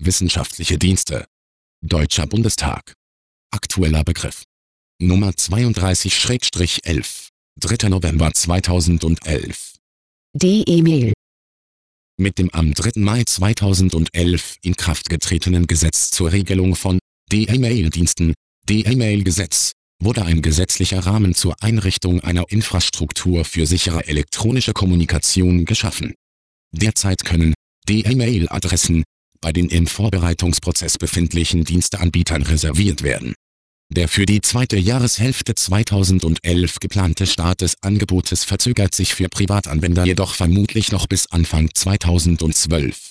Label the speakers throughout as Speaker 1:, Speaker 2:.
Speaker 1: Wissenschaftliche Dienste. Deutscher Bundestag. Aktueller Begriff. Nummer 32/11. 3. November 2011.
Speaker 2: D-E-Mail.
Speaker 1: Mit dem am 3. Mai 2011 in Kraft getretenen Gesetz zur Regelung von D-E-Mail-Diensten, D-E-Mail-Gesetz, wurde ein gesetzlicher Rahmen zur Einrichtung einer Infrastruktur für sichere elektronische Kommunikation geschaffen. Derzeit können D-E-Mail-Adressen bei den im Vorbereitungsprozess befindlichen Diensteanbietern reserviert werden. Der für die zweite Jahreshälfte 2011 geplante Start des Angebotes verzögert sich für Privatanwender jedoch vermutlich noch bis Anfang 2012.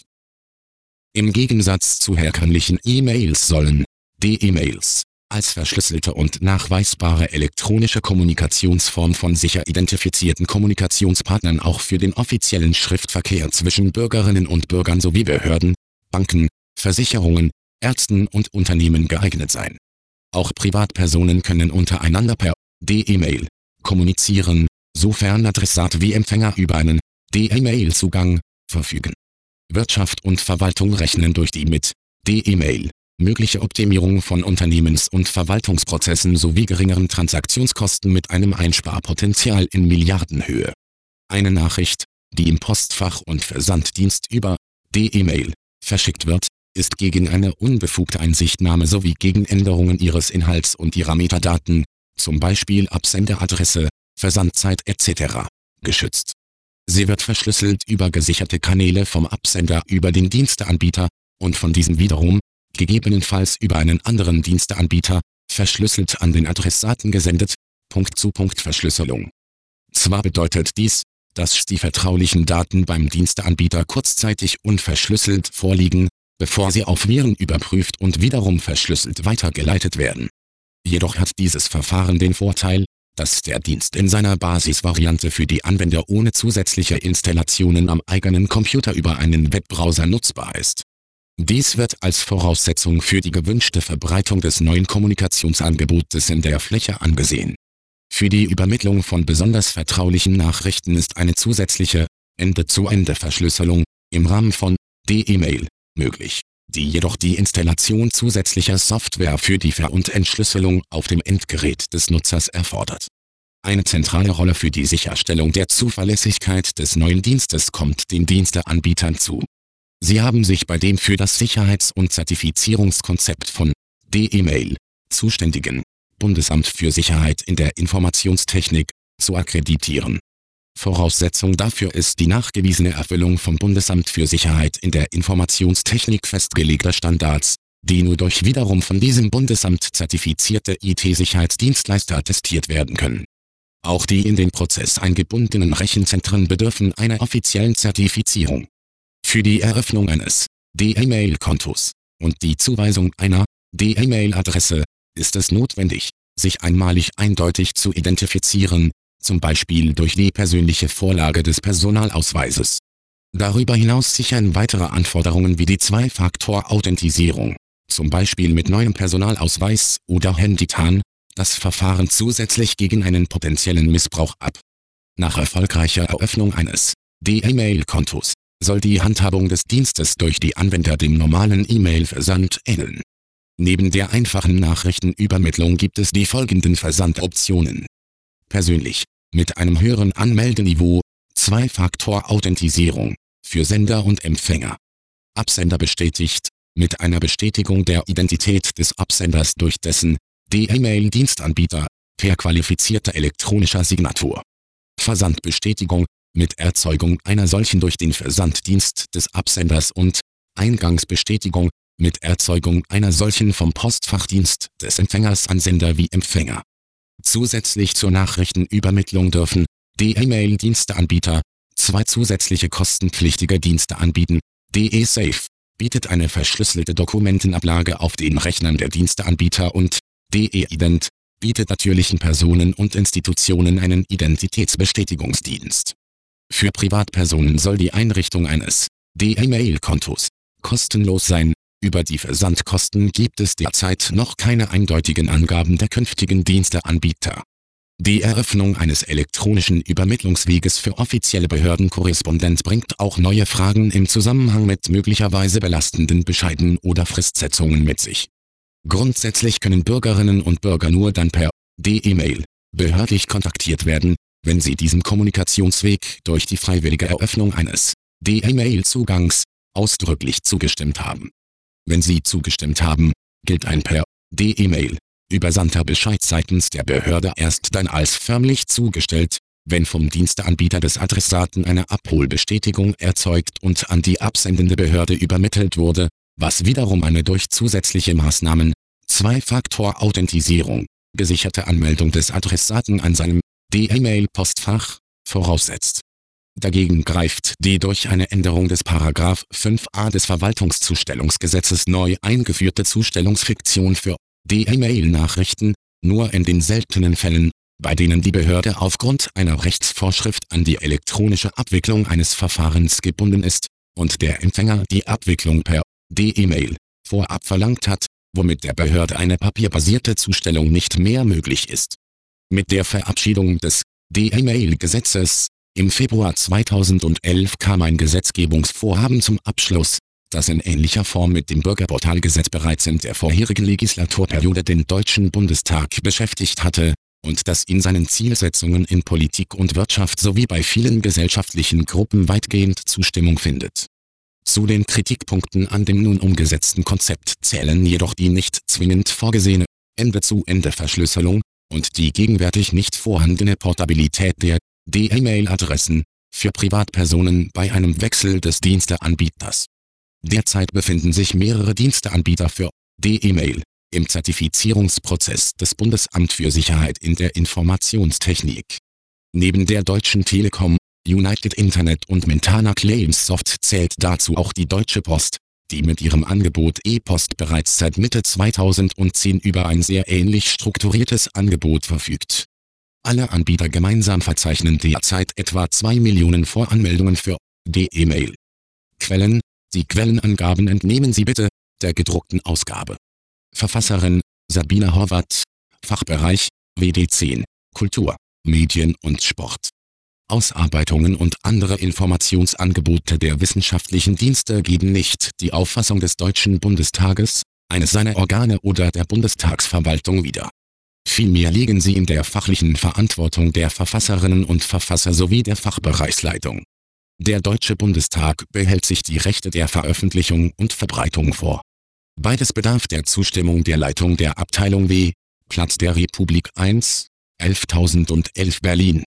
Speaker 1: Im Gegensatz zu herkömmlichen E-Mails sollen D-E-Mails als verschlüsselte und nachweisbare elektronische Kommunikationsform von sicher identifizierten Kommunikationspartnern auch für den offiziellen Schriftverkehr zwischen Bürgerinnen und Bürgern sowie Behörden, Banken, Versicherungen, Ärzten und Unternehmen geeignet sein. Auch Privatpersonen können untereinander per D-E-Mail kommunizieren, sofern Adressat wie Empfänger über einen D-E-Mail-Zugang verfügen. Wirtschaft und Verwaltung rechnen durch die mit D-E-Mail mögliche Optimierung von Unternehmens- und Verwaltungsprozessen sowie geringeren Transaktionskosten mit einem Einsparpotenzial in Milliardenhöhe. Eine Nachricht, die im Postfach- und Versanddienst über D-E-Mail verschickt wird, ist gegen eine unbefugte Einsichtnahme sowie gegen Änderungen ihres Inhalts und ihrer Metadaten, zum Beispiel Absenderadresse, Versandzeit etc., geschützt. Sie wird verschlüsselt über gesicherte Kanäle vom Absender über den Diensteanbieter und von diesem wiederum, gegebenenfalls über einen anderen Diensteanbieter, verschlüsselt an den Adressaten gesendet. Punkt-zu-Punkt-Verschlüsselung. Zwar bedeutet dies, dass die vertraulichen Daten beim Diensteanbieter kurzzeitig unverschlüsselt vorliegen, bevor sie auf Viren überprüft und wiederum verschlüsselt weitergeleitet werden. Jedoch hat dieses Verfahren den Vorteil, dass der Dienst in seiner Basisvariante für die Anwender ohne zusätzliche Installationen am eigenen Computer über einen Webbrowser nutzbar ist. Dies wird als Voraussetzung für die gewünschte Verbreitung des neuen Kommunikationsangebotes in der Fläche angesehen. Für die Übermittlung von besonders vertraulichen Nachrichten ist eine zusätzliche Ende-zu-Ende-Verschlüsselung im Rahmen von D-E-Mail möglich, die jedoch die Installation zusätzlicher Software für die Ver- und Entschlüsselung auf dem Endgerät des Nutzers erfordert. Eine zentrale Rolle für die Sicherstellung der Zuverlässigkeit des neuen Dienstes kommt den Diensteanbietern zu. Sie haben sich bei dem für das Sicherheits- und Zertifizierungskonzept von D-E-Mail zuständigen Bundesamt für Sicherheit in der Informationstechnik zu akkreditieren. Voraussetzung dafür ist die nachgewiesene Erfüllung vom Bundesamt für Sicherheit in der Informationstechnik festgelegter Standards, die nur durch wiederum von diesem Bundesamt zertifizierte IT-Sicherheitsdienstleister attestiert werden können. Auch die in den Prozess eingebundenen Rechenzentren bedürfen einer offiziellen Zertifizierung. Für die Eröffnung eines D-E-Mail-Kontos und die Zuweisung einer D-E-Mail-Adresse ist es notwendig, sich einmalig eindeutig zu identifizieren, zum Beispiel durch die persönliche Vorlage des Personalausweises. Darüber hinaus sichern weitere Anforderungen wie die Zwei-Faktor-Authentisierung, zum Beispiel mit neuem Personalausweis oder Handytan, das Verfahren zusätzlich gegen einen potenziellen Missbrauch ab. Nach erfolgreicher Eröffnung eines D-E-Mail-Kontos soll die Handhabung des Dienstes durch die Anwender dem normalen E-Mail-Versand ähneln. Neben der einfachen Nachrichtenübermittlung gibt es die folgenden Versandoptionen. Persönlich, mit einem höheren Anmeldeniveau, Zwei-Faktor-Authentisierung, für Sender und Empfänger. Absender bestätigt, mit einer Bestätigung der Identität des Absenders durch dessen D-E-Mail-Dienstanbieter, per qualifizierter elektronischer Signatur. Versandbestätigung, mit Erzeugung einer solchen durch den Versanddienst des Absenders und Eingangsbestätigung, mit Erzeugung einer solchen vom Postfachdienst des Empfängers an Sender wie Empfänger. Zusätzlich zur Nachrichtenübermittlung dürfen D-E-Mail-Diensteanbieter zwei zusätzliche kostenpflichtige Dienste anbieten. DE-Safe bietet eine verschlüsselte Dokumentenablage auf den Rechnern der Diensteanbieter und DE-Ident bietet natürlichen Personen und Institutionen einen Identitätsbestätigungsdienst. Für Privatpersonen soll die Einrichtung eines D-E-Mail-Kontos kostenlos sein. Über die Versandkosten gibt es derzeit noch keine eindeutigen Angaben der künftigen Diensteanbieter. Die Eröffnung eines elektronischen Übermittlungsweges für offizielle Behördenkorrespondenz bringt auch neue Fragen im Zusammenhang mit möglicherweise belastenden Bescheiden oder Fristsetzungen mit sich. Grundsätzlich können Bürgerinnen und Bürger nur dann per D-E-Mail behördlich kontaktiert werden, wenn sie diesem Kommunikationsweg durch die freiwillige Eröffnung eines D-E-Mail-Zugangs ausdrücklich zugestimmt haben. Wenn sie zugestimmt haben, gilt ein per D-E-Mail übersandter Bescheid seitens der Behörde erst dann als förmlich zugestellt, wenn vom Diensteanbieter des Adressaten eine Abholbestätigung erzeugt und an die absendende Behörde übermittelt wurde, was wiederum eine durch zusätzliche Maßnahmen, Zwei-Faktor-Authentisierung, gesicherte Anmeldung des Adressaten an seinem D-E-Mail-Postfach voraussetzt. Dagegen greift die durch eine Änderung des § 5a des Verwaltungszustellungsgesetzes neu eingeführte Zustellungsfiktion für D-E-Mail-Nachrichten nur in den seltenen Fällen, bei denen die Behörde aufgrund einer Rechtsvorschrift an die elektronische Abwicklung eines Verfahrens gebunden ist und der Empfänger die Abwicklung per D-E-Mail vorab verlangt hat, womit der Behörde eine papierbasierte Zustellung nicht mehr möglich ist. Mit der Verabschiedung des D-E-Mail-Gesetzes im Februar 2011 kam ein Gesetzgebungsvorhaben zum Abschluss, das in ähnlicher Form mit dem Bürgerportalgesetz bereits in der vorherigen Legislaturperiode den Deutschen Bundestag beschäftigt hatte und das in seinen Zielsetzungen in Politik und Wirtschaft sowie bei vielen gesellschaftlichen Gruppen weitgehend Zustimmung findet. Zu den Kritikpunkten an dem nun umgesetzten Konzept zählen jedoch die nicht zwingend vorgesehene Ende-zu-Ende-Verschlüsselung und die gegenwärtig nicht vorhandene Portabilität der D-E-Mail-Adressen für Privatpersonen bei einem Wechsel des Diensteanbieters. Derzeit befinden sich mehrere Diensteanbieter für D-E-Mail im Zertifizierungsprozess des Bundesamt für Sicherheit in der Informationstechnik. Neben der Deutschen Telekom, United Internet und Mentana Claimsoft zählt dazu auch die Deutsche Post, die mit ihrem Angebot E-Post bereits seit Mitte 2010 über ein sehr ähnlich strukturiertes Angebot verfügt. Alle Anbieter gemeinsam verzeichnen derzeit etwa 2 Millionen Voranmeldungen für D-E-Mail. Quellen: Die Quellenangaben entnehmen Sie bitte der gedruckten Ausgabe. Verfasserin: Sabine Horvath. Fachbereich: WD10, Kultur, Medien und Sport. Ausarbeitungen und andere Informationsangebote der wissenschaftlichen Dienste geben nicht die Auffassung des Deutschen Bundestages, eines seiner Organe oder der Bundestagsverwaltung wider. Vielmehr liegen sie in der fachlichen Verantwortung der Verfasserinnen und Verfasser sowie der Fachbereichsleitung. Der Deutsche Bundestag behält sich die Rechte der Veröffentlichung und Verbreitung vor. Beides bedarf der Zustimmung der Leitung der Abteilung W, Platz der Republik 1, 11.011 Berlin.